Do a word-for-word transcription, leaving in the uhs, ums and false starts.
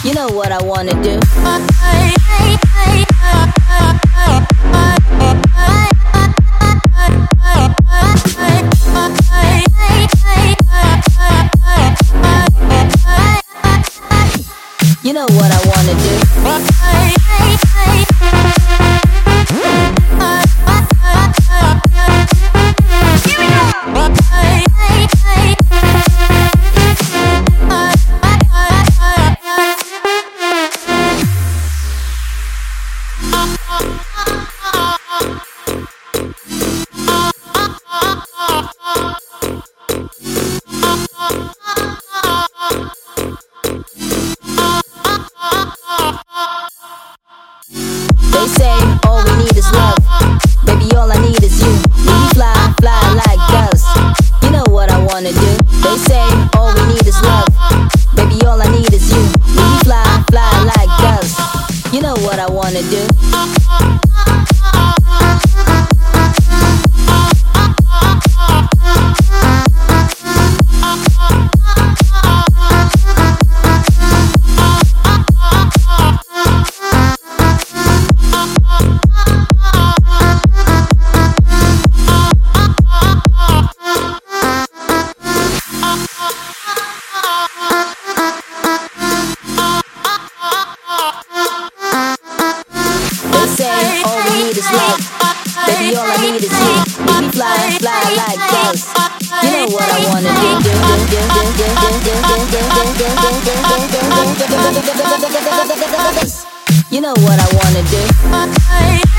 You know what I wanna do. You know what I wanna do. They say all we need is love. Baby, all I need is you. We fly, fly like doves. You know what I wanna do. They say all we need is love. Baby, all I need is you. We fly, fly like doves. You know what I wanna do. Say all we need is love. Baby, all I need is you. We fly, fly like doves. You know what I wanna do. You know what I wanna do.